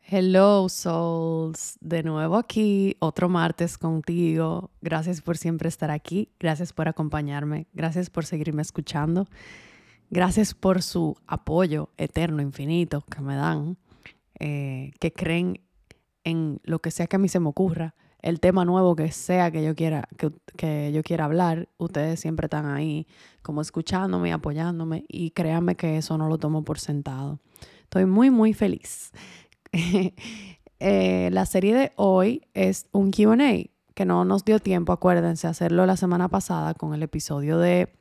Hello, souls. De nuevo aquí, otro martes contigo. Gracias por siempre estar aquí. Gracias por acompañarme. Gracias por seguirme escuchando. Gracias por su apoyo eterno, infinito que me dan, que creen en lo que sea que a mí se me ocurra, el tema nuevo que sea que yo quiera, que yo quiera hablar. Ustedes siempre están ahí como escuchándome, apoyándome y créanme que eso no lo tomo por sentado. Estoy muy, muy feliz. La serie de hoy es un Q&A que no nos dio tiempo, acuérdense, hacerlo la semana pasada con el episodio de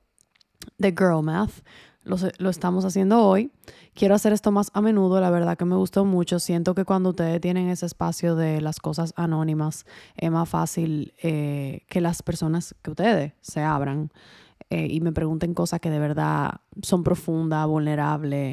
Girl Math. Lo estamos haciendo hoy. Quiero hacer esto más a menudo, la verdad que me gustó mucho. Siento que cuando ustedes tienen ese espacio de las cosas anónimas, es más fácil que las personas, que ustedes se abran y me pregunten cosas que de verdad son profundas, vulnerables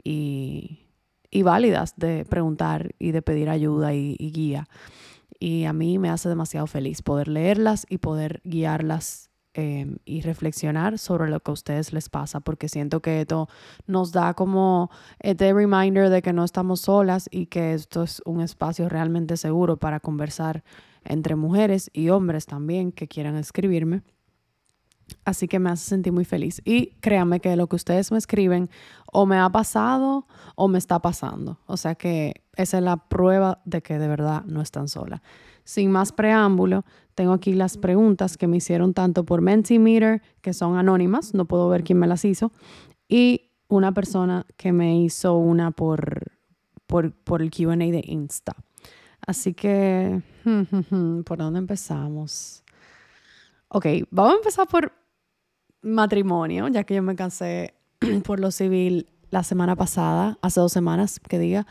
y válidas de preguntar y de pedir ayuda y guía. Y a mí me hace demasiado feliz poder leerlas y poder guiarlas y reflexionar sobre lo que a ustedes les pasa, porque siento que esto nos da como este reminder de que no estamos solas y que esto es un espacio realmente seguro para conversar entre mujeres y hombres también que quieran escribirme. Así que me hace sentir muy feliz. Y créanme que lo que ustedes me escriben o me ha pasado o me está pasando. O sea que esa es la prueba de que de verdad no están solas. Sin más preámbulo, tengo aquí las preguntas que me hicieron tanto por Mentimeter, que son anónimas, no puedo ver quién me las hizo, y una persona que me hizo una por el Q&A de Insta. Así que, ¿por dónde empezamos? Ok, vamos a empezar por matrimonio, ya que yo me casé por lo civil la semana pasada, hace 2 semanas, que diga.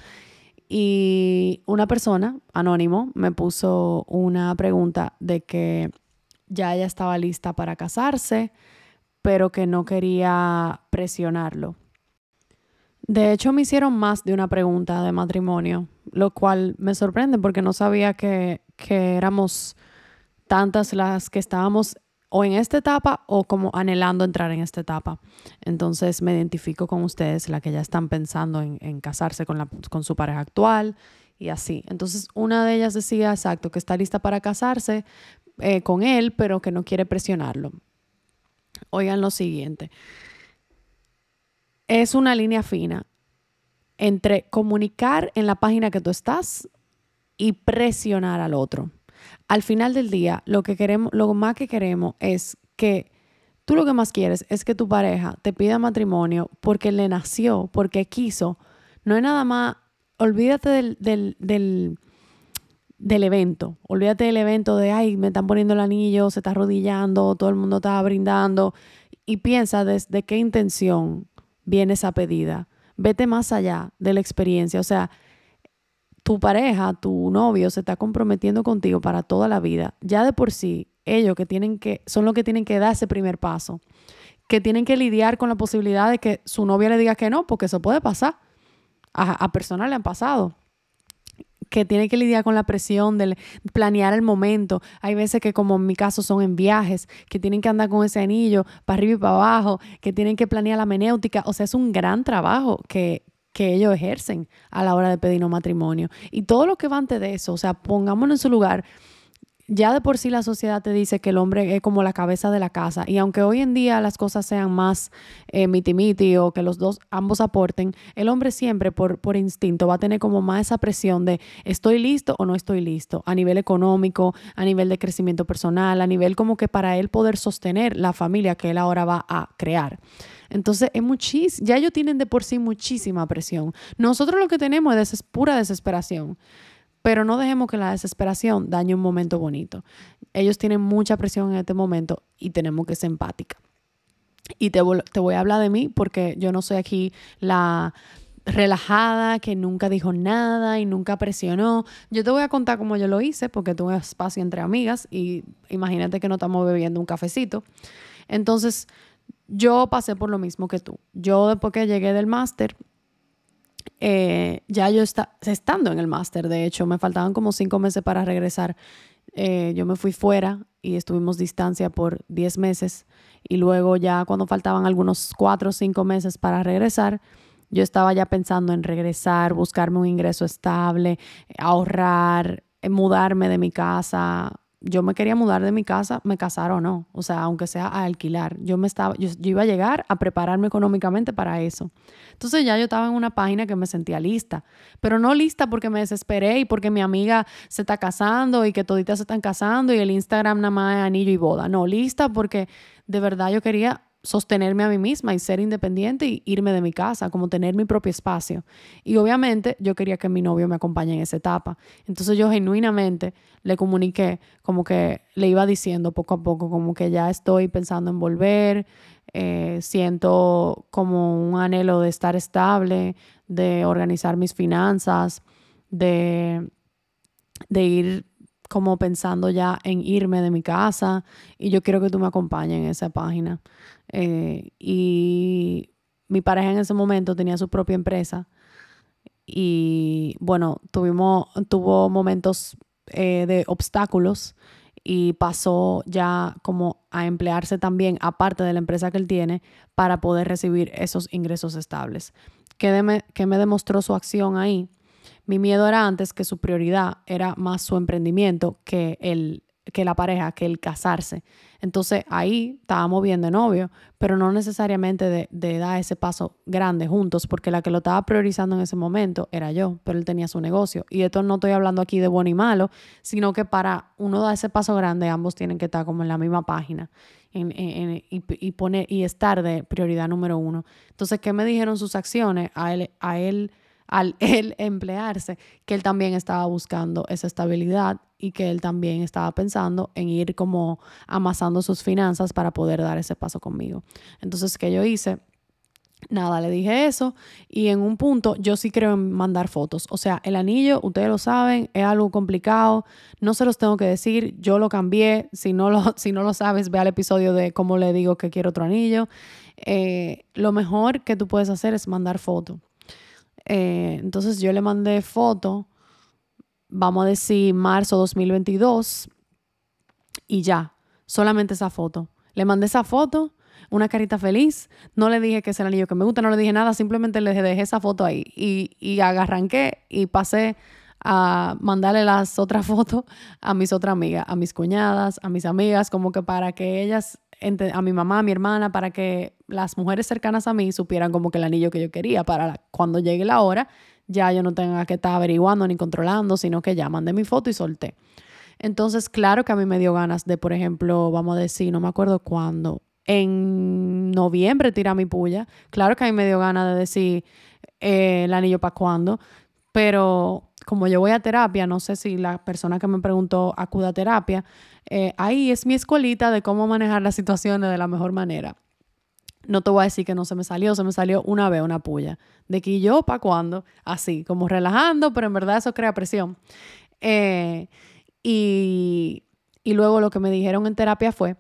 Y una persona, anónimo, me puso una pregunta de que ya ella estaba lista para casarse, pero que no quería presionarlo. De hecho, me hicieron más de una pregunta de matrimonio, lo cual me sorprende porque no sabía que éramos tantas las que estábamos o en esta etapa o como anhelando entrar en esta etapa. Entonces me identifico con ustedes, la que ya están pensando en casarse con su pareja actual y así. Entonces una de ellas decía, exacto, que está lista para casarse con él, pero que no quiere presionarlo. Oigan lo siguiente. Es una línea fina entre comunicar en la página que tú estás y presionar al otro. Al final del día, lo más que queremos es que tú lo que más quieres es que tu pareja te pida matrimonio porque le nació, porque quiso. No es nada más, olvídate del evento. Olvídate del evento de, ay, me están poniendo el anillo, se está arrodillando, todo el mundo está brindando. Y piensa desde qué intención viene esa pedida. Vete más allá de la experiencia. O sea, tu pareja, tu novio se está comprometiendo contigo para toda la vida. Ya de por sí, ellos son los que tienen que dar ese primer paso, que tienen que lidiar con la posibilidad de que su novia le diga que no, porque eso puede pasar. A personas le han pasado. Que tienen que lidiar con la presión de planear el momento. Hay veces que, como en mi caso, son en viajes, que tienen que andar con ese anillo para arriba y para abajo, que tienen que planear la menéutica. O sea, es un gran trabajo que ellos ejercen a la hora de pedirnos matrimonio. Y todo lo que va antes de eso, o sea, pongámonos en su lugar. Ya de por sí la sociedad te dice que el hombre es como la cabeza de la casa, y aunque hoy en día las cosas sean más miti-miti o que ambos aporten, el hombre siempre por instinto va a tener como más esa presión de estoy listo o no estoy listo, a nivel económico, a nivel de crecimiento personal, a nivel como que para él poder sostener la familia que él ahora va a crear. Entonces ya ellos tienen de por sí muchísima presión. Nosotros lo que tenemos es pura desesperación. Pero no dejemos que la desesperación dañe un momento bonito. Ellos tienen mucha presión en este momento y tenemos que ser empáticas. Y te voy a hablar de mí porque yo no soy aquí la relajada que nunca dijo nada y nunca presionó. Yo te voy a contar cómo yo lo hice porque tuve espacio entre amigas y imagínate que no estamos bebiendo un cafecito. Entonces, yo pasé por lo mismo que tú. Yo después que llegué del máster, ya yo estando en el máster, de hecho, me faltaban como 5 meses para regresar. Yo me fui fuera y estuvimos distancia por 10 meses y luego ya cuando faltaban algunos 4 o 5 meses para regresar, Yo estaba ya pensando en regresar, buscarme un ingreso estable, ahorrar, mudarme de mi casa. Yo me quería mudar de mi casa, me casara o no. O sea, aunque sea a alquilar. Yo iba a llegar a prepararme económicamente para eso. Entonces ya yo estaba en una página que me sentía lista. Pero no lista porque me desesperé y porque mi amiga se está casando y que toditas se están casando y el Instagram nada más es anillo y boda. No, lista porque de verdad yo quería sostenerme a mí misma y ser independiente y irme de mi casa, como tener mi propio espacio. Y obviamente yo quería que mi novio me acompañe en esa etapa. Entonces yo genuinamente le comuniqué, como que le iba diciendo poco a poco, como que ya estoy pensando en volver, siento como un anhelo de estar estable, de organizar mis finanzas, de, de ir como pensando ya en irme de mi casa y yo quiero que tú me acompañes en esa página. Y mi pareja en ese momento tenía su propia empresa y bueno, tuvo momentos de obstáculos y pasó ya como a emplearse también, aparte de la empresa que él tiene, para poder recibir esos ingresos estables. ¿Qué me demostró su acción ahí? Mi miedo era antes que su prioridad era más su emprendimiento que la pareja, que el casarse. Entonces ahí estábamos bien de novio, pero no necesariamente de dar ese paso grande juntos, porque la que lo estaba priorizando en ese momento era yo, pero él tenía su negocio. Y esto no estoy hablando aquí de bueno y malo, sino que para uno dar ese paso grande, ambos tienen que estar como en la misma página y estar de prioridad número uno. Entonces, ¿qué me dijeron sus acciones? Al él emplearse, que él también estaba buscando esa estabilidad y que él también estaba pensando en ir como amasando sus finanzas para poder dar ese paso conmigo. Entonces, ¿qué yo hice? Nada, le dije eso y en un punto yo sí creo en mandar fotos. O sea, el anillo, ustedes lo saben, es algo complicado, no se los tengo que decir, yo lo cambié, si no lo sabes, ve al episodio de cómo le digo que quiero otro anillo. Lo mejor que tú puedes hacer es mandar fotos. Entonces yo le mandé foto, vamos a decir marzo 2022 y ya, solamente esa foto. Le mandé esa foto, una carita feliz, no le dije que es el anillo que me gusta, no le dije nada, simplemente le dejé esa foto ahí y arranqué y pasé a mandarle las otras fotos a mis otras amigas, a mis cuñadas, a mis amigas, como que para que ellas, a mi mamá, a mi hermana, para que las mujeres cercanas a mí supieran como que el anillo que yo quería, para cuando llegue la hora, ya yo no tenga que estar averiguando ni controlando, sino que ya mandé mi foto y solté. Entonces, claro que a mí me dio ganas de, por ejemplo, vamos a decir, no me acuerdo cuándo, en noviembre tirar mi puya. Claro que a mí me dio ganas de decir el anillo para cuándo, pero como yo voy a terapia, no sé si la persona que me preguntó acude a terapia, ahí es mi escuelita de cómo manejar las situaciones de la mejor manera. No te voy a decir que no se me salió una vez una puya. De que yo, ¿para cuándo? Así, como relajando, pero en verdad eso crea presión. Eh, y, y luego lo que me dijeron en terapia fue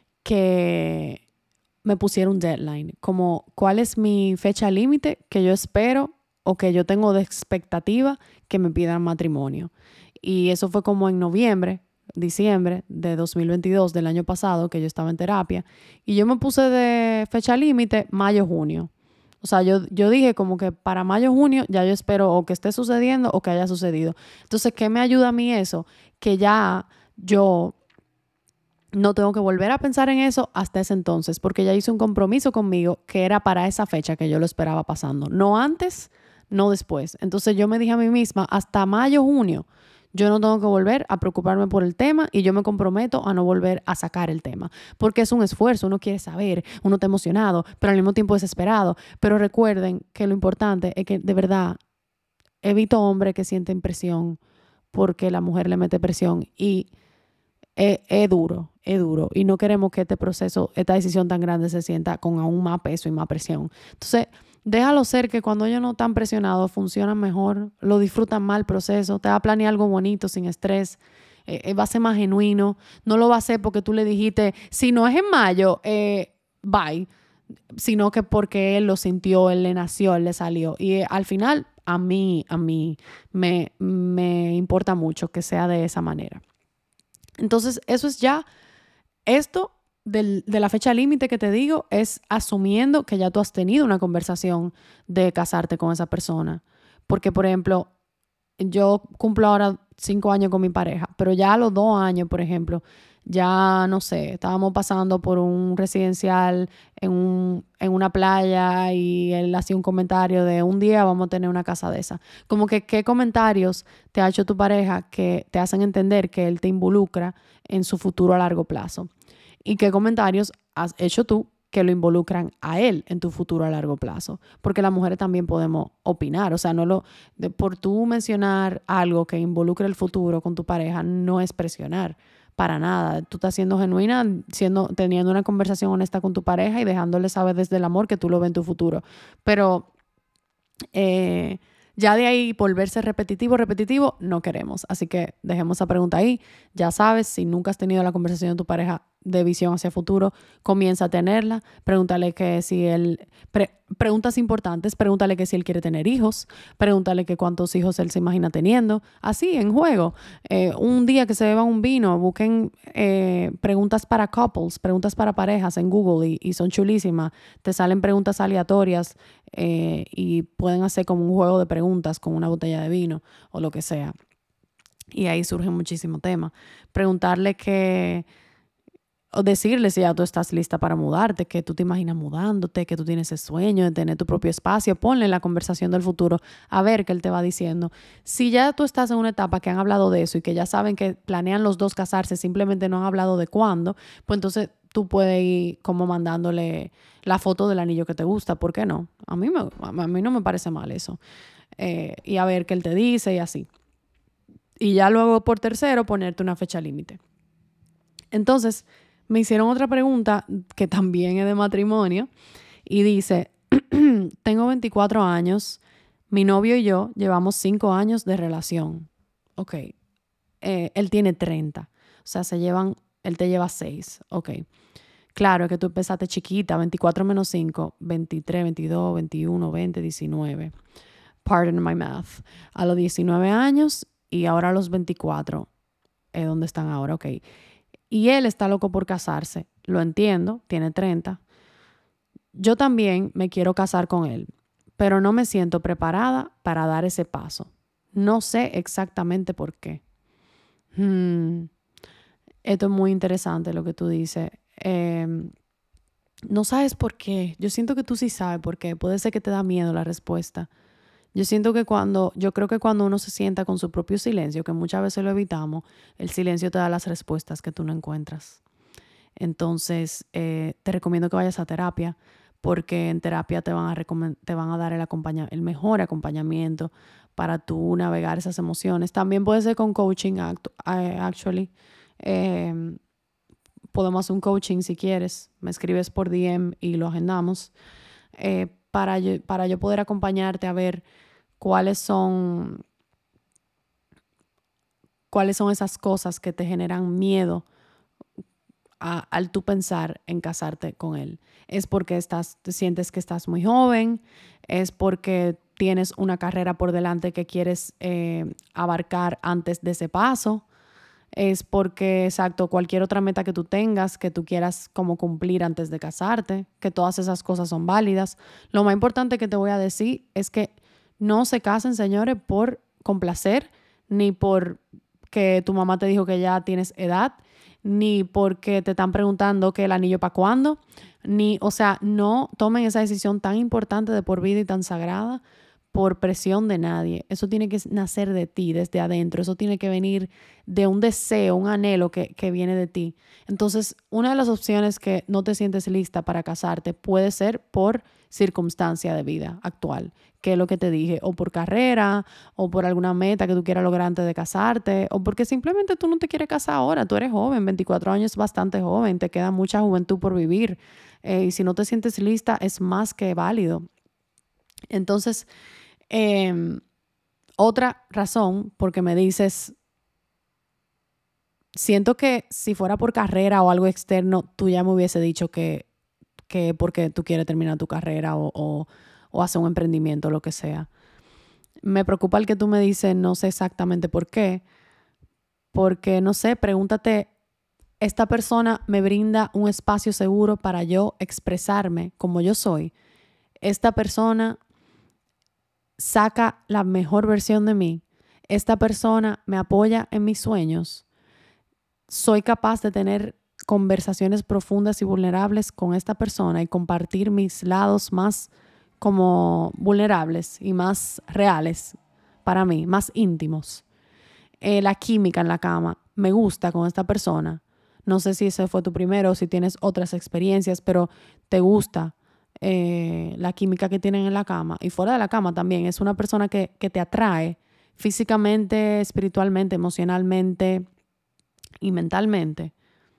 que me pusieron un deadline, como cuál es mi fecha límite que yo espero o que yo tengo de expectativa que me pidan matrimonio. Y eso fue como en diciembre de 2022 del año pasado, que yo estaba en terapia. Y yo me puse de fecha límite mayo, junio. O sea, yo dije como que para mayo, junio ya yo espero o que esté sucediendo o que haya sucedido. Entonces, ¿qué me ayuda a mí eso? Que ya yo no tengo que volver a pensar en eso hasta ese entonces, porque ya hice un compromiso conmigo que era para esa fecha que yo lo esperaba pasando. No antes, no después. Entonces yo me dije a mí misma, hasta mayo, junio, yo no tengo que volver a preocuparme por el tema y yo me comprometo a no volver a sacar el tema, porque es un esfuerzo, uno quiere saber, uno está emocionado, pero al mismo tiempo desesperado. Pero recuerden que lo importante es que de verdad evito hombres que sienten presión porque la mujer le mete presión y es duro, es duro. Y no queremos que este proceso, esta decisión tan grande se sienta con aún más peso y más presión. Entonces, déjalo ser que cuando ellos no están presionados, funcionan mejor, lo disfrutan más el proceso, te va a planear algo bonito, sin estrés, va a ser más genuino. No lo va a hacer porque tú le dijiste, si no es en mayo, bye. Sino que porque él lo sintió, él le nació, él le salió. Y al final, a mí me importa mucho que sea de esa manera. Entonces, eso es ya, esto de la fecha límite que te digo es asumiendo que ya tú has tenido una conversación de casarte con esa persona. Porque, por ejemplo, yo cumplo ahora 5 años con mi pareja, pero ya a los 2 años, por ejemplo, ya no sé, estábamos pasando por un residencial en una playa y él hacía un comentario de un día vamos a tener una casa de esa. Como que qué comentarios te ha hecho tu pareja que te hacen entender que él te involucra en su futuro a largo plazo. ¿Y qué comentarios has hecho tú que lo involucran a él en tu futuro a largo plazo? Porque las mujeres también podemos opinar. O sea, por tú mencionar algo que involucre el futuro con tu pareja, no es presionar para nada. Tú estás siendo genuina, teniendo una conversación honesta con tu pareja y dejándole saber desde el amor que tú lo ves en tu futuro. Pero ya de ahí volverse repetitivo, no queremos. Así que dejemos esa pregunta ahí. Ya sabes, si nunca has tenido la conversación de tu pareja de visión hacia futuro, comienza a tenerla. Pregúntale que si él... preguntas importantes, pregúntale que si él quiere tener hijos, pregúntale que cuántos hijos él se imagina teniendo. Así, en juego. Un día que se beban un vino, busquen preguntas para couples, preguntas para parejas en Google y son chulísimas. Te salen preguntas aleatorias y pueden hacer como un juego de preguntas con una botella de vino o lo que sea. Y ahí surge muchísimo tema. Preguntarle o decirle si ya tú estás lista para mudarte, que tú te imaginas mudándote, que tú tienes ese sueño de tener tu propio espacio. Ponle en la conversación del futuro a ver qué él te va diciendo. Si ya tú estás en una etapa que han hablado de eso y que ya saben que planean los dos casarse, simplemente no han hablado de cuándo, pues entonces tú puedes ir como mandándole la foto del anillo que te gusta. ¿Por qué no? A mí no me parece mal eso. Y a ver qué él te dice y así. Y ya luego, por tercero, ponerte una fecha límite. Entonces, me hicieron otra pregunta que también es de matrimonio y dice, tengo 24 años, mi novio y yo llevamos 5 años de relación. Ok, él tiene 30, o sea, él te lleva 6, ok. Claro que tú empezaste chiquita, 24 menos 5, 23, 22, 21, 20, 19. Pardon my math. A los 19 años y ahora a los 24, ¿dónde están ahora? Ok. Y él está loco por casarse. Lo entiendo, tiene 30. Yo también me quiero casar con él, pero no me siento preparada para dar ese paso. No sé exactamente por qué. Esto es muy interesante lo que tú dices. No sabes por qué. Yo siento que tú sí sabes por qué. Puede ser que te da miedo la respuesta. Yo creo que cuando uno se sienta con su propio silencio, que muchas veces lo evitamos, el silencio te da las respuestas que tú no encuentras. Entonces, te recomiendo que vayas a terapia, porque en terapia te van a dar el mejor acompañamiento para tú navegar esas emociones. También puede ser con coaching, actually. Podemos hacer un coaching si quieres. Me escribes por DM y lo agendamos. Para yo poder acompañarte a ver cuáles son esas cosas que te generan miedo al tú pensar en casarte con él. Es porque te sientes que estás muy joven, es porque tienes una carrera por delante que quieres abarcar antes de ese paso, es porque, exacto, cualquier otra meta que tú tengas, que tú quieras como cumplir antes de casarte, que todas esas cosas son válidas. Lo más importante que te voy a decir es que no se casen, señores, por complacer, ni por que tu mamá te dijo que ya tienes edad, ni porque te están preguntando que el anillo para cuándo, o sea, no tomen esa decisión tan importante de por vida y tan sagrada por presión de nadie. Eso tiene que nacer de ti, desde adentro. Eso tiene que venir de un deseo, un anhelo que viene de ti. Entonces, una de las opciones que no te sientes lista para casarte puede ser por circunstancia de vida actual, que es lo que te dije, o por carrera, o por alguna meta que tú quieras lograr antes de casarte, o porque simplemente tú no te quieres casar ahora. Tú eres joven, 24 años es bastante joven, te queda mucha juventud por vivir. Y si no te sientes lista, es más que válido. Entonces, otra razón, porque me dices, siento que si fuera por carrera o algo externo, tú ya me hubiese dicho que porque tú quieres terminar tu carrera o hacer un emprendimiento o lo que sea. Me preocupa el que tú me dices, no sé exactamente por qué, porque no sé, pregúntate esta persona me brinda un espacio seguro para yo expresarme como yo soy. Esta persona saca la mejor versión de mí. Esta persona me apoya en mis sueños. Soy capaz de tener conversaciones profundas y vulnerables con esta persona y compartir mis lados más como vulnerables y más reales para mí, más íntimos. La química en la cama, me gusta con esta persona. No sé si ese fue tu primero o si tienes otras experiencias, pero te gusta la química que tienen en la cama y fuera de la cama también. Es una persona que te atrae físicamente, espiritualmente, emocionalmente y mentalmente.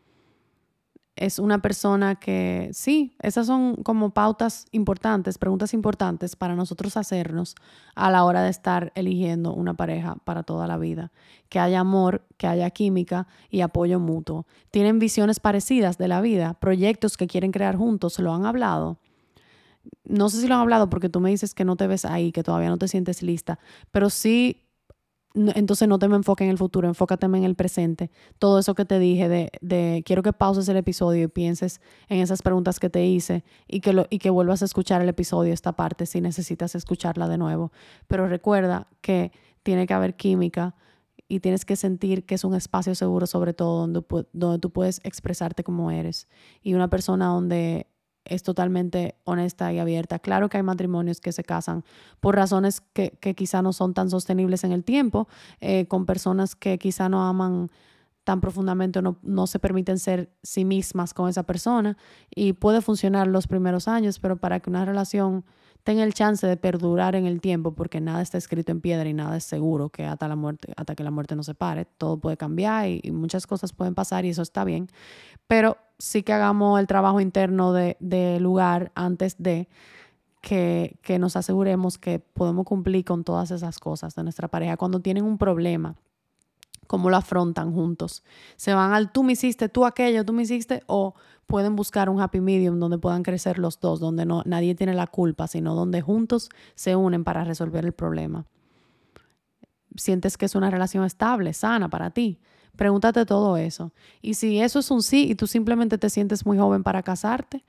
Es una persona que, sí, esas son como pautas importantes, preguntas importantes para nosotros hacernos a la hora de estar eligiendo una pareja para toda la vida. Que haya amor, que haya química y apoyo mutuo. ¿Tienen visiones parecidas de la vida? ¿Proyectos que quieren crear juntos? ¿Lo han hablado? No sé si lo han hablado porque tú me dices que no te ves ahí, que todavía no te sientes lista, pero sí. Entonces no te me enfoques en el futuro, enfócate en el presente. Todo eso que te dije quiero que pauses el episodio y pienses en esas preguntas que te hice y que vuelvas a escuchar el episodio, esta parte, si necesitas escucharla de nuevo. Pero recuerda que tiene que haber química y tienes que sentir que es un espacio seguro, sobre todo donde tú puedes expresarte como eres. Y una persona donde es totalmente honesta y abierta. Claro que hay matrimonios que se casan por razones que quizá no son tan sostenibles en el tiempo, con personas que quizá no aman tan profundamente o no se permiten ser sí mismas con esa persona y puede funcionar los primeros años, pero para que una relación tenga el chance de perdurar en el tiempo, porque nada está escrito en piedra y nada es seguro que hasta que la muerte nos separe, todo puede cambiar y muchas cosas pueden pasar y eso está bien, pero sí que hagamos el trabajo interno de lugar antes de que nos aseguremos que podemos cumplir con todas esas cosas de nuestra pareja. Cuando tienen un problema, ¿cómo lo afrontan juntos? ¿Se van al tú me hiciste, tú aquello, tú me hiciste? ¿O pueden buscar un happy medium donde puedan crecer los dos, donde nadie tiene la culpa, sino donde juntos se unen para resolver el problema? ¿Sientes que es una relación estable, sana para ti? Pregúntate todo eso. Y si eso es un sí y tú simplemente te sientes muy joven para casarte,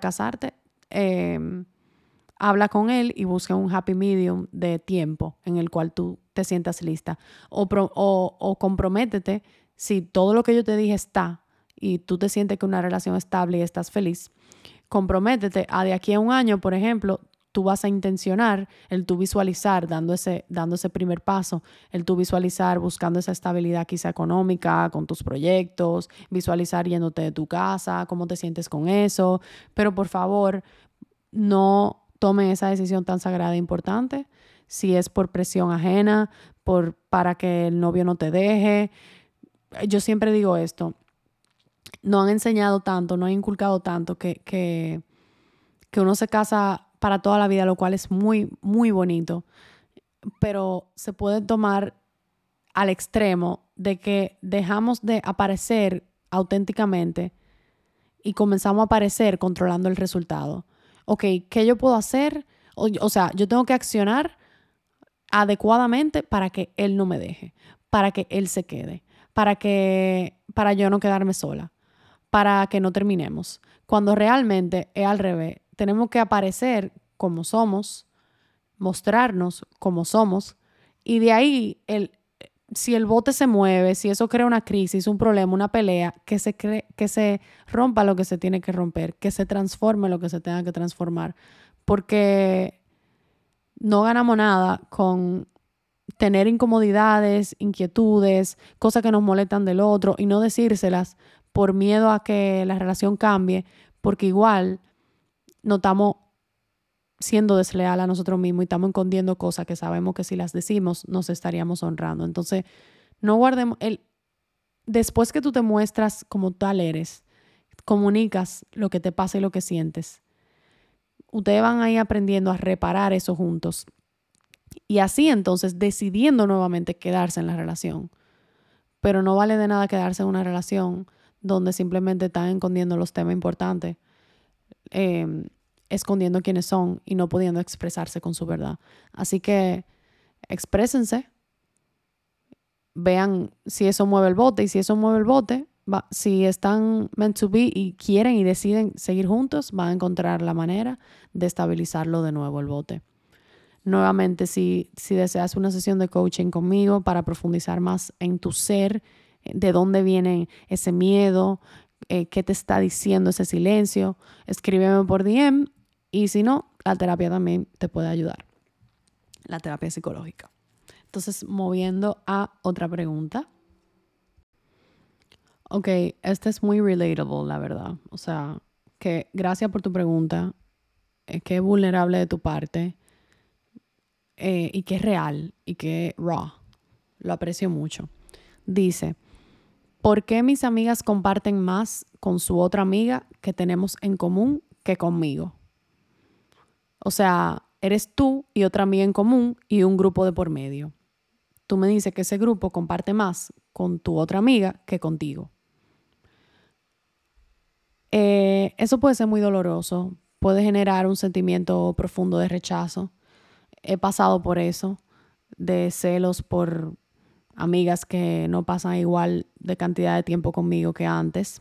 habla con él y busca un happy medium de tiempo en el cual tú te sientas lista. O comprométete, si todo lo que yo te dije está y tú te sientes que una relación estable y estás feliz, comprométete a de aquí a un año, por ejemplo, tú vas a intencionar el tú visualizar dando ese primer paso, el tú visualizar buscando esa estabilidad quizá económica con tus proyectos, visualizar yéndote de tu casa, cómo te sientes con eso, pero por favor no tomen esa decisión tan sagrada e importante si es por presión ajena, para que el novio no te deje. Yo siempre digo esto, no han enseñado tanto, no han inculcado tanto que uno se casa para toda la vida, lo cual es muy, muy bonito, pero se puede tomar al extremo de que dejamos de aparecer auténticamente y comenzamos a aparecer controlando el resultado. Ok, ¿qué yo puedo hacer? O sea, yo tengo que accionar adecuadamente para que él no me deje, para que él se quede, para yo no quedarme sola, para que no terminemos. Cuando realmente es al revés. Tenemos que aparecer como somos, mostrarnos como somos, y de ahí, si el bote se mueve, si eso crea una crisis, un problema, una pelea, que se rompa lo que se tiene que romper, que se transforme lo que se tenga que transformar, porque no ganamos nada con tener incomodidades, inquietudes, cosas que nos molestan del otro y no decírselas por miedo a que la relación cambie, porque igual no estamos siendo desleal a nosotros mismos y estamos escondiendo cosas que sabemos que si las decimos nos estaríamos honrando. Entonces, no guardemos después que tú te muestras como tal eres, comunicas lo que te pasa y lo que sientes. Ustedes van a ir aprendiendo a reparar eso juntos. Y así entonces decidiendo nuevamente quedarse en la relación. Pero no vale de nada quedarse en una relación donde simplemente están escondiendo los temas importantes. Escondiendo quiénes son y no pudiendo expresarse con su verdad. Así que exprésense, vean si eso mueve el bote y si eso mueve el bote, si están meant to be y quieren y deciden seguir juntos, van a encontrar la manera de estabilizarlo de nuevo el bote. Nuevamente, si deseas una sesión de coaching conmigo para profundizar más en tu ser, de dónde viene ese miedo, qué te está diciendo ese silencio, escríbeme por DM y si no, la terapia también te puede ayudar, la terapia psicológica. Entonces, moviendo a otra pregunta. Ok, esta es muy relatable, la verdad. O sea, que gracias por tu pregunta, que es vulnerable de tu parte y que es real y que es raw. Lo aprecio mucho. Dice, ¿por qué mis amigas comparten más con su otra amiga que tenemos en común que conmigo? O sea, eres tú y otra amiga en común y un grupo de por medio. Tú me dices que ese grupo comparte más con tu otra amiga que contigo. Eso puede ser muy doloroso, puede generar un sentimiento profundo de rechazo. He pasado por eso, de celos por amigas que no pasan igual de cantidad de tiempo conmigo que antes.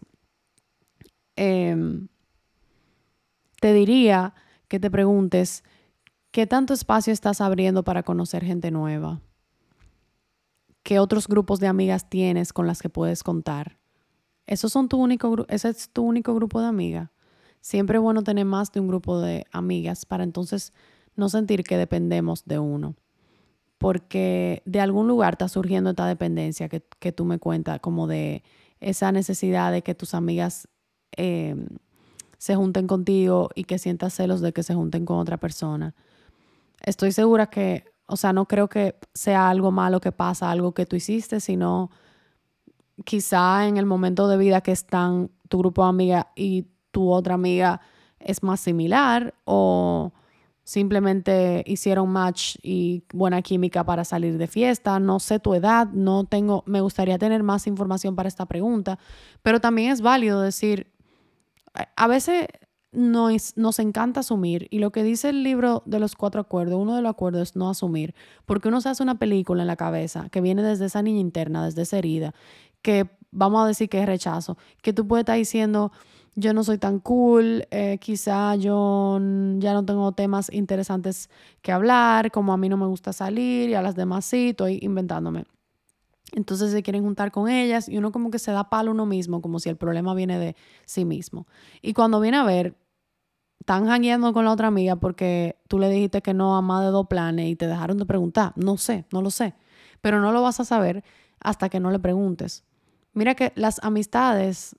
Te diría que te preguntes, ¿qué tanto espacio estás abriendo para conocer gente nueva? ¿Qué otros grupos de amigas tienes con las que puedes contar? ¿Ese es tu único grupo de amigas? Siempre es bueno tener más de un grupo de amigas para entonces no sentir que dependemos de uno. Porque de algún lugar está surgiendo esta dependencia que tú me cuentas, como de esa necesidad de que tus amigas se junten contigo y que sientas celos de que se junten con otra persona. Estoy segura que, o sea, no creo que sea algo malo que pasa, algo que tú hiciste, sino quizá en el momento de vida que están tu grupo de amigas y tu otra amiga es más similar o simplemente hicieron match y buena química para salir de fiesta. No sé tu edad, me gustaría tener más información para esta pregunta, pero también es válido decir, a veces nos encanta asumir y lo que dice el libro de los 4 acuerdos, uno de los acuerdos es no asumir, porque uno se hace una película en la cabeza que viene desde esa niña interna, desde esa herida, que vamos a decir que es rechazo, que tú puedes estar diciendo, yo no soy tan cool, quizá yo ya no tengo temas interesantes que hablar, como a mí no me gusta salir y a las demás sí, estoy inventándome. Entonces se quieren juntar con ellas y uno como que se da palo a uno mismo, como si el problema viene de sí mismo. Y cuando viene a ver, están jangueando con la otra amiga porque tú le dijiste que no a más de 2 planes y te dejaron de preguntar. No sé, no lo sé. Pero no lo vas a saber hasta que no le preguntes. Mira que las amistades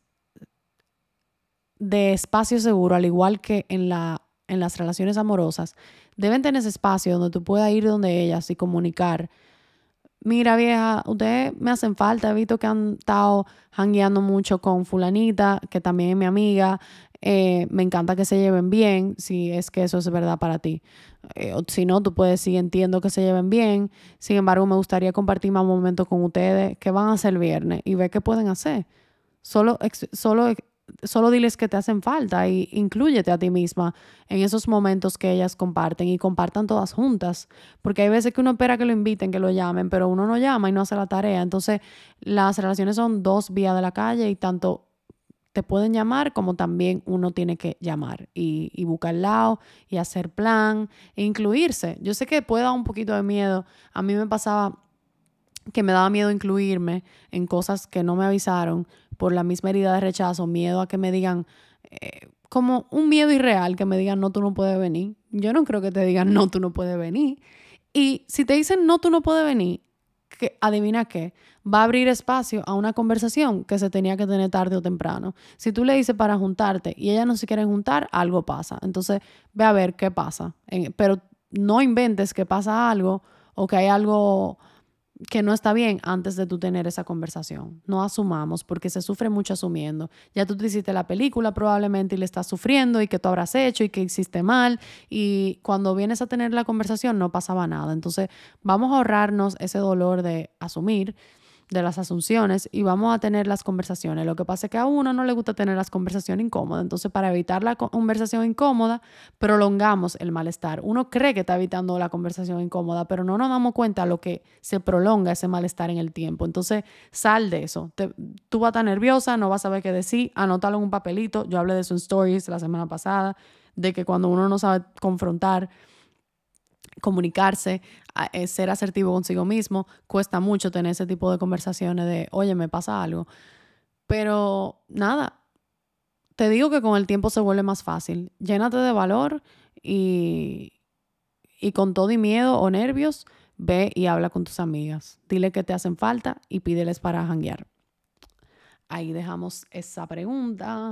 de espacio seguro, al igual que en las relaciones amorosas, deben tener ese espacio donde tú puedas ir donde ellas y comunicar. Mira, vieja, ustedes me hacen falta. He visto que han estado jangueando mucho con fulanita, que también es mi amiga. Me encanta que se lleven bien, si es que eso es verdad para ti. O si no, tú puedes decir, entiendo que se lleven bien. Sin embargo, me gustaría compartir más momentos con ustedes. ¿Qué van a hacer el viernes? Y ver qué pueden hacer. Solo diles que te hacen falta y inclúyete a ti misma en esos momentos que ellas comparten y compartan todas juntas. Porque hay veces que uno espera que lo inviten, que lo llamen, pero uno no llama y no hace la tarea. Entonces, las relaciones son 2 vías de la calle y tanto te pueden llamar como también uno tiene que llamar y buscar el lado y hacer plan e incluirse. Yo sé que puede dar un poquito de miedo. A mí me pasaba que me daba miedo incluirme en cosas que no me avisaron por la misma herida de rechazo, miedo a que me digan, como un miedo irreal, que me digan, no, tú no puedes venir. Yo no creo que te digan, no, tú no puedes venir. Y si te dicen, no, tú no puedes venir, adivina qué, va a abrir espacio a una conversación que se tenía que tener tarde o temprano. Si tú le dices para juntarte y ellas no se quieren juntar, algo pasa. Entonces, ve a ver qué pasa. Pero no inventes que pasa algo o que hay algo que no está bien antes de tú tener esa conversación. No asumamos, porque se sufre mucho asumiendo. Ya tú te hiciste la película probablemente y le estás sufriendo y que tú habrás hecho y que hiciste mal y cuando vienes a tener la conversación no pasaba nada. Entonces vamos a ahorrarnos ese dolor de asumir de las asunciones y vamos a tener las conversaciones. Lo que pasa es que a uno no le gusta tener las conversaciones incómodas. Entonces, para evitar la conversación incómoda, prolongamos el malestar. Uno cree que está evitando la conversación incómoda, pero no nos damos cuenta de lo que se prolonga ese malestar en el tiempo. Entonces, sal de eso. Tú vas a estar nerviosa, no vas a saber qué decir, anótalo en un papelito. Yo hablé de eso en Stories la semana pasada, de que cuando uno no sabe confrontar, comunicarse, ser asertivo consigo mismo, cuesta mucho tener ese tipo de conversaciones de, oye, me pasa algo. Pero nada, te digo que con el tiempo se vuelve más fácil. Llénate de valor y con todo y miedo o nervios, ve y habla con tus amigas. Dile que te hacen falta y pídeles para janguear. Ahí dejamos esa pregunta.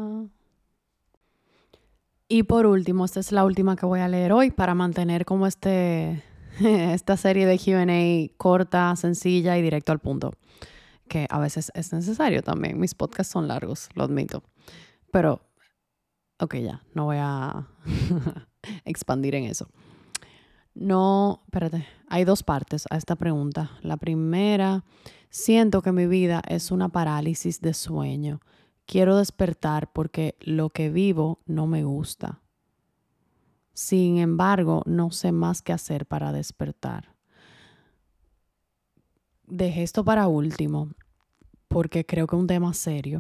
Y por último, esta es la última que voy a leer hoy para mantener como esta serie de Q&A corta, sencilla y directo al punto, que a veces es necesario también. Mis podcasts son largos, lo admito. Pero, ok, ya, no voy a expandir en eso. No, espérate, hay dos partes a esta pregunta. La primera, siento que mi vida es una parálisis de sueño. Quiero despertar porque lo que vivo no me gusta. Sin embargo, no sé más qué hacer para despertar. Dejé esto para último porque creo que es un tema serio.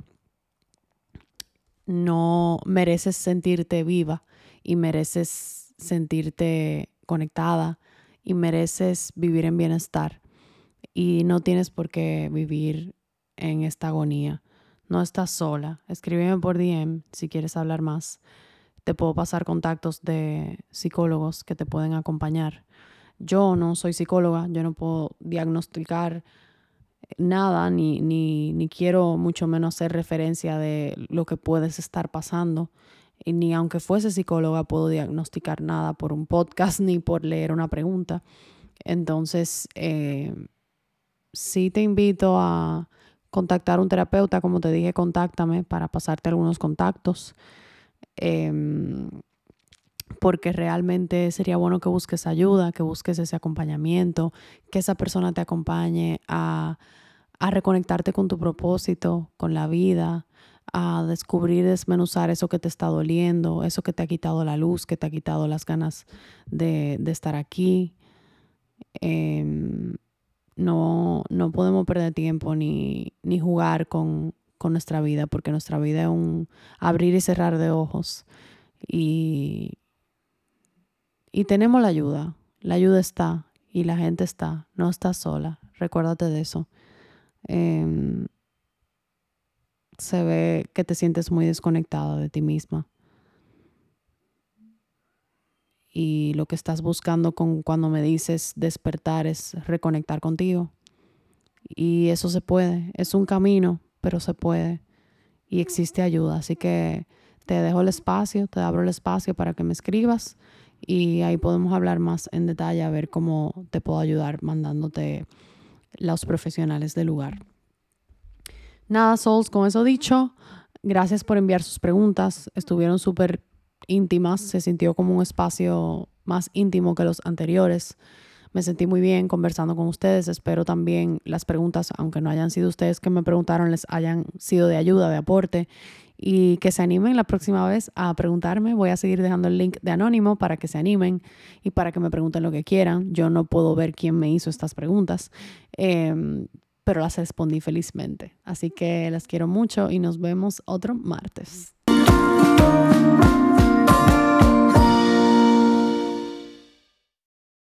No mereces sentirte viva y mereces sentirte conectada y mereces vivir en bienestar. Y no tienes por qué vivir en esta agonía. No estás sola. Escríbeme por DM si quieres hablar más. Te puedo pasar contactos de psicólogos que te pueden acompañar. Yo no soy psicóloga, yo no puedo diagnosticar nada, ni quiero mucho menos hacer referencia de lo que puedes estar pasando. Y ni aunque fuese psicóloga puedo diagnosticar nada por un podcast ni por leer una pregunta. Entonces, sí te invito a contactar a un terapeuta. Como te dije, contáctame para pasarte algunos contactos. Porque realmente sería bueno que busques ayuda, que busques ese acompañamiento, que esa persona te acompañe a reconectarte con tu propósito, con la vida, a descubrir, desmenuzar eso que te está doliendo, eso que te ha quitado la luz, que te ha quitado las ganas de estar aquí. No podemos perder tiempo ni jugar con nuestra vida, porque nuestra vida es un abrir y cerrar de ojos. Y tenemos la ayuda está y la gente está, no estás sola, recuérdate de eso. Se ve que te sientes muy desconectada de ti misma y lo que estás buscando cuando me dices despertar es reconectar contigo, y eso se puede, es un camino, pero se puede y existe ayuda, así que te dejo el espacio, te abro el espacio para que me escribas y ahí podemos hablar más en detalle, a ver cómo te puedo ayudar mandándote los profesionales del lugar. Nada, souls, con eso dicho, gracias por enviar sus preguntas, estuvieron súper íntimas, se sintió como un espacio más íntimo que los anteriores. Me sentí muy bien conversando con ustedes. Espero también las preguntas, aunque no hayan sido ustedes que me preguntaron, les hayan sido de ayuda, de aporte, y que se animen la próxima vez a preguntarme. Voy a seguir dejando el link de Anónimo para que se animen y para que me pregunten lo que quieran. Yo no puedo ver quién me hizo estas preguntas, pero las respondí felizmente. Así que las quiero mucho y nos vemos otro martes.